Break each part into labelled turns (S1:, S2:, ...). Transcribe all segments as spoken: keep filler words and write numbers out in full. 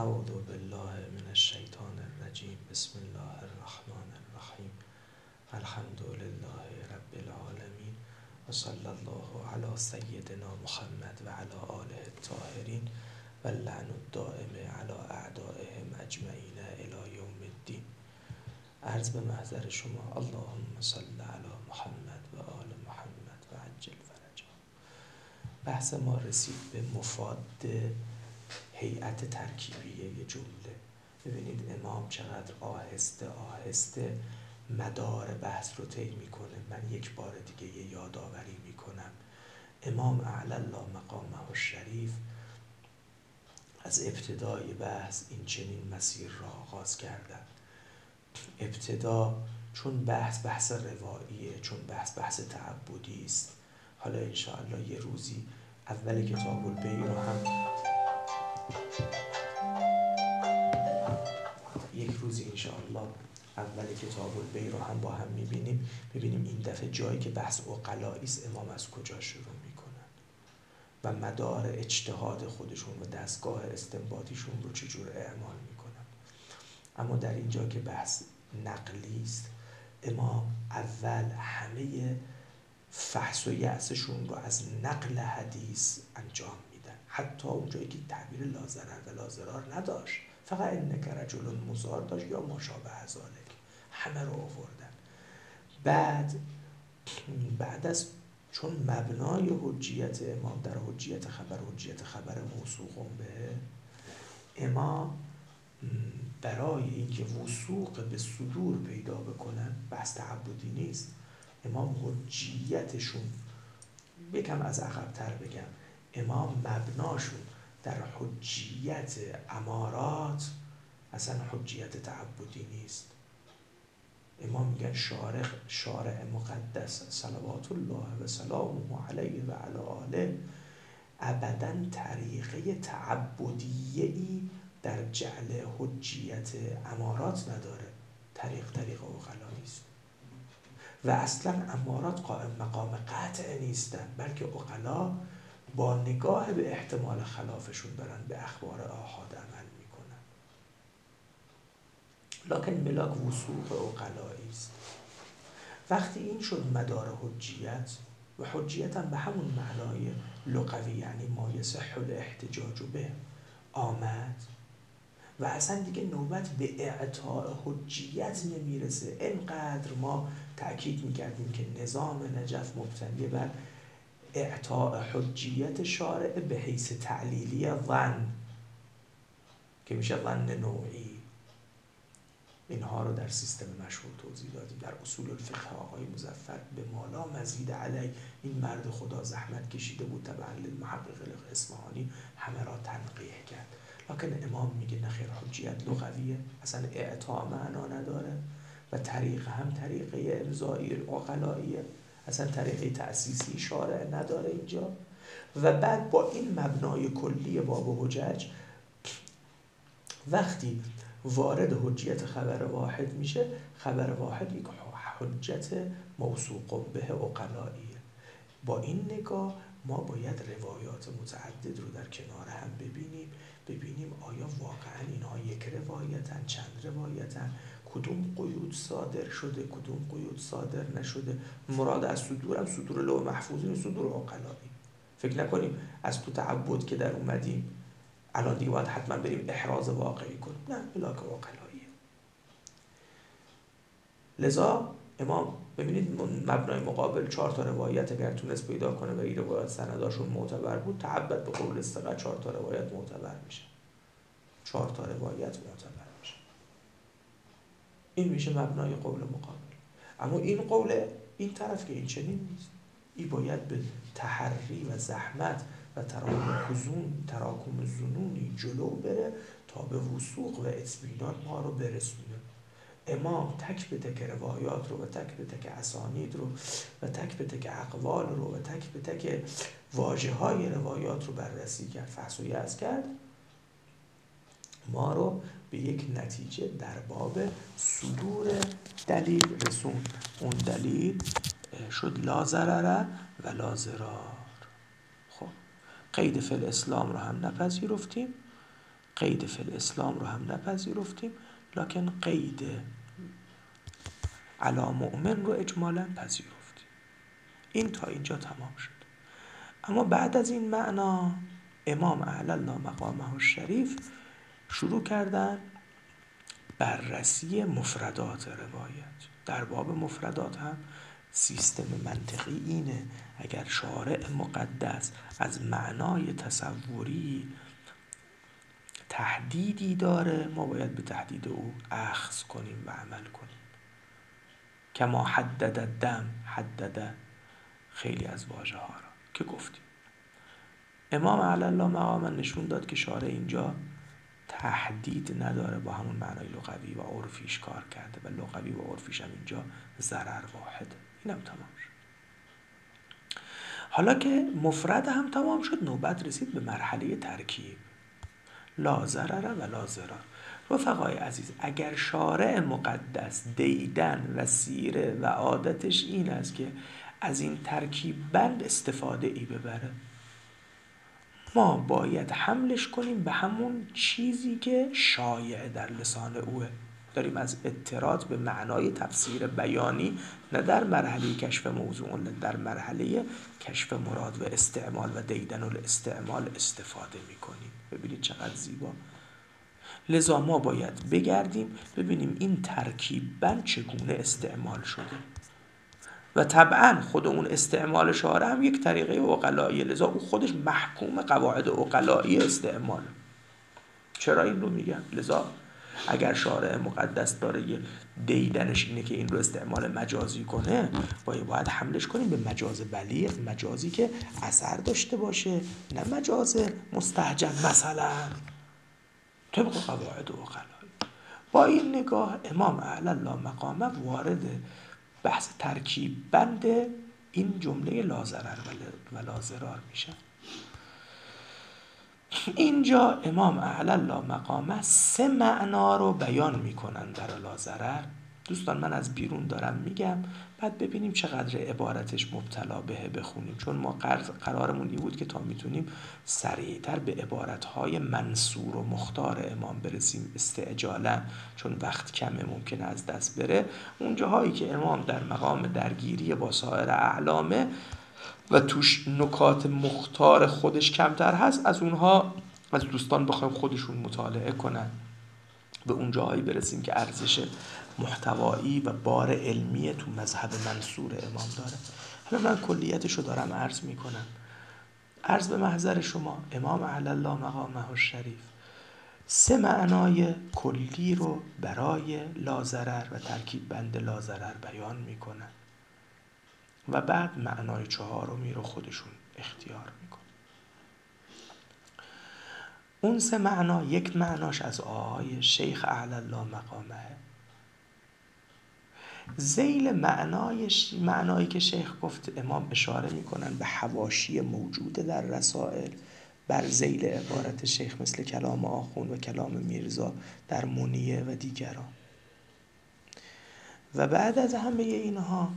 S1: اعوذ بالله من الشیطان الرجیم. بسم الله الرحمن الرحیم. الحمد لله رب العالمین و صلی الله علی سیدنا محمد و علی آله الطاهرین و اللعن الدائم علی اعدائهم اجمعین الی یوم الدین. عرض به محضر شما اللهم صل علی محمد و آل محمد و عجل فرجا. بحث ما رسید به مفاد هیئت ترکیبیه جمله. ببینید امام چقدر آهسته آهسته مدار بحث رو طی میکنه. من یک بار دیگه یه یادآوری میکنم. امام اعلی الله مقامه الشریف از ابتدای بحث این چنین مسیر را آغاز کردن. ابتدا چون بحث بحث رواییه، چون بحث بحث تعبدی است. حالا انشاءالله یه روزی اول کتاب البیع رو هم یک روزی انشاءالله اول کتاب البیع رو هم با هم میبینیم. ببینیم این دفعه جایی که بحث عقلایی است امام از کجا شروع میکنن و مدار اجتهاد خودشون و دستگاه استنباطیشون رو چجور اعمال میکنن. اما در اینجا که بحث نقلی است، امام اول همه فحص و یأسشون رو از نقل حدیث انجام میدن، حتی اونجایی که تعبیر لازرر و لازرار نداشت، فقط انک رجل مزار داشت یا ماشابه ذالک، همه رو آوردن. بعد بعد از چون مبنای حجیت امام در حجیت خبر حجیت خبر موثوق به، امام برای اینکه وثوق به صدور پیدا بکنن، بحث تعبدی نیست، امام حجیتشون یکم از عقب‌تر بگم، امام مبناشون در حجیت امارات اصلا حجیت تعبدی نیست. امام میگن شارع شارع مقدس صلوات الله و سلامه علیه و علی آله ابداً طریقه تعبدیه‌ای در جعل حجیت امارات نداره. طریق طریق عقلایی است و اصلا امارات قائم مقام قطع نیستن، بلکه عقلا با نگاه به احتمال خلافشون برن به اخبار آحاد عمل میکنن. لکن ملاک وثوق عقلایی است. وقتی این شد مدار حجیت، و حجیت هم به همون معنای لغوی یعنی ما یصح الاحتجاج به آمد و اصلا دیگه نوبت به اعطاء حجیت نمیرسه. اینقدر ما تأکید میکردیم که نظام نجف مبتنی بر اعطاء حجیت شارع به حیث تعلیلی ظن که میشه ظن نوعی. اینها رو در سیستم مشهور توضیح دادیم. در اصول الفقه آقای مظفر به مالا مزید علی، این مرد خدا زحمت کشیده بود طبعا للمحقق اصفهانی همه را تنقیح کرد. لکن امام میگه نخیر، حجیت لغویه، اصلا اعطا معنا نداره و طریق هم طریقه امضایی عقلاییه، اصلا طریقه تأسیسی شارع نداره اینجا. و بعد با این مبنای کلی باب حجج وقتی وارد حجیت خبر واحد میشه، خبر واحد یک حجت موثوق به عقلاییه. با این نگاه ما باید روایات متعدد رو در کنار هم ببینیم ببینیم آیا واقعا اینها یک روایتن، چند روایتن، کدوم قیود صادر شده، کدوم قیود صادر نشده. مراد از صدور هم صدور لوح محفوظ نیست، صدور عقلایی. فکر نکنیم از تو تعبد که در اومدیم الان دیگه باید حتما بریم احراز واقعی کنیم، نه، ملاک عقلاییه. لذا امام ببینید مبنای مقابل چهار تا روایت اگر تونست پیدا کنه و این روایت سنداشون معتبر بود، تعبد به قول استقا چهار تا روایت معتبر میشه. چهار تا روایت معتبر میشه. این میشه مبنای قول مقابل. اما این قول این طرف که این چنین نیست، این باید به تحری و زحمت و تراکم تراکم زنونی جلو بره تا به وثوق و اطمینان ما رو برسونه. امام تک به تک روایات رو و تک به تک اسانید رو و تک به تک اقوال رو و تک به تک واژه های روایات رو بررسی کرد، فحص و یأس کرد، ما رو به یک نتیجه در باب صدور دلیل رسون. اون دلیل شد لا ضرر و لا ضرار. خب قید فی الاسلام رو هم نپذیرفتیم، قید فی الاسلام رو هم نپذیرفتیم، لکن قید علی مؤمن رو اجمالا پذیرفتیم. این تا اینجا تمام شد. اما بعد از این معنا امام اعلی الله مقامه الشریف شروع کردن بررسی مفردات روایت. در باب مفردات هم سیستم منطقی اینه، اگر شارع مقدس از معنای تصوری تحدیدی داره، ما باید به تحدید او اخذ کنیم و عمل کنیم. کما حدد دم، حدد خیلی از واژه ها را که گفتیم. امام اعلی الله مقامه نشون داد که شارع اینجا تحدید نداره، با همون معنای لغوی و عرفیش کار کرده و لغوی و عرفیش هم اینجا ضرر واحده. اینم تمام شد. حالا که مفرد هم تمام شد، نوبت رسید به مرحله ترکیب. لا ضرر و لا ضرار. رفقای عزیز، اگر شارع مقدس دیدن و سیره و عادتش این است که از این ترکیب بند استفاده ای ببره، ما باید حملش کنیم به همون چیزی که شایع در لسان اوه. داریم از اضطراد به معنای تفسیر بیانی، نه در مرحله کشف موضوع، نه در مرحله کشف مراد و استعمال و دیدن و استعمال استفاده میکنیم. ببینید چقدر زیبا. لذا ما باید بگردیم ببینیم این ترکیب بند چگونه استعمال شده و طبعا خود اون استعمال شارع هم یک طریقه عقلایی، لذا او خودش محکوم قواعد عقلایی استعمال. چرا این رو میگم؟ لذا اگر شارع مقدس داره یه دیدنش اینه که این رو استعمال مجازی کنه، باید, باید حملش کنیم به مجاز بلیغ، مجازی که اثر داشته باشه، نه مجاز مستهجن مثلا طبق قواعد عقلایی. با این نگاه امام اعلی الله مقامه وارد بحث ترکیب بند این جمله لا ضرر و لا ضرار میشه. اینجا امام اعلی الله مقامه سه معنا رو بیان میکنن در لا ضرر. دوستان من از بیرون دارم میگم، بعد ببینیم چقدر عبارتش مبتلا بهه بخونیم، چون ما قرارمون این بود که تا میتونیم سریعتر به عبارتهای منصور و مختار امام برسیم استعجالا، چون وقت کمه ممکنه از دست بره. اون جاهایی که امام در مقام درگیری با سایر اعلامه و توش نکات مختار خودش کمتر هست، از اونها از دوستان بخوایم خودشون مطالعه کنن، به اون جاهایی برسیم که ارزش محتوایی و بار علمی تو مذهب منصور امام داره. حالا من کلیتشو دارم عرض میکنم. عرض به محضر شما امام اعلی الله مقامه الشریف سه معنای کلی رو برای لا ضرر و ترکیب بند لا ضرر بیان میکنن و بعد معنای چهارمی رو خودشون اختیار میکنن. اون سه معنا، یک معناش از آقای شیخ اعلی الله مقامه، ذیل معنایش معنایی که شیخ گفت امام اشاره میکنن به حواشی موجود در رسائل بر ذیل عبارت شیخ، مثل کلام آخوند و کلام میرزا در منیه و دیگران. و بعد از همه اینها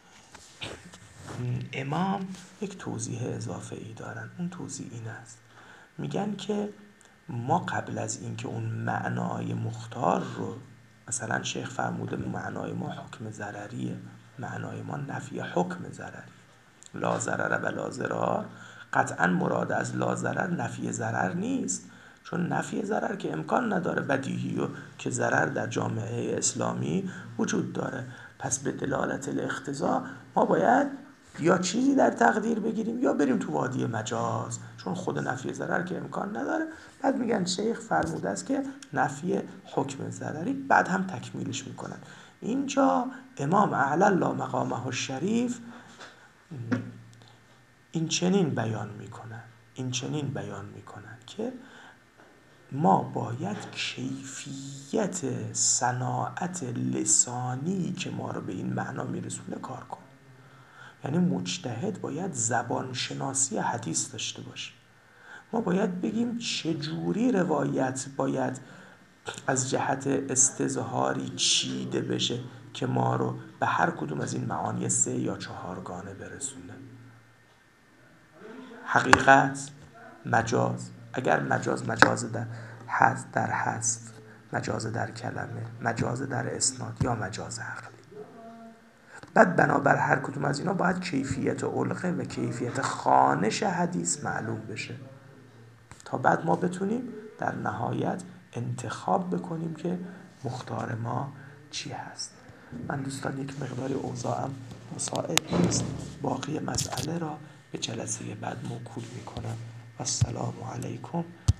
S1: امام یک توضیح اضافه ای دارن. اون توضیح این است، میگن که ما قبل از اینکه اون معنای مختار رو، مثلا شیخ فرموده معنای ما حکم ضرریه، معنای ما نفی حکم ضرری، لا ضرر و لا ضرار، قطعا مراد از لا ضرر نفی ضرر نیست، چون نفی ضرر که امکان نداره، بدیهی و که ضرر در جامعه اسلامی وجود داره. پس به دلالت الاقتضا ما باید یا چیزی در تقدیر بگیریم یا بریم تو وادی مجاز، چون خود نفی ضرر که امکان نداره. بعد میگن شیخ فرموده است که نفی حکم ضرری، بعد هم تکمیلش میکنن. اینجا امام اعلی الله مقامه الشریف این چنین بیان میکنن این چنین بیان میکنن که ما باید کیفیت صناعت لسانی که ما رو به این معنا میرسونه کار کنیم. یعنی مجتهد باید زبان شناسی حدیث داشته باشه. ما باید بگیم چجوری روایت باید از جهت استظهاری چیده بشه که ما رو به هر کدوم از این معانی سه یا چهارگانه برسونه. حقیقت، مجاز، اگر مجاز مجاز در حذف در حذف، مجاز در کلمه، مجاز در اسناد یا مجاز عقلی. بعد بنابر هر کدوم از اینا باید کیفیت علقه و کیفیت خوانش حدیث معلوم بشه تا بعد ما بتونیم در نهایت انتخاب بکنیم که مختار ما چی هست. من دوستان یک مقداری اوضاعم مساعد نیست، باقی مسئله را به جلسه بعد موکول میکنم. السلام علیکم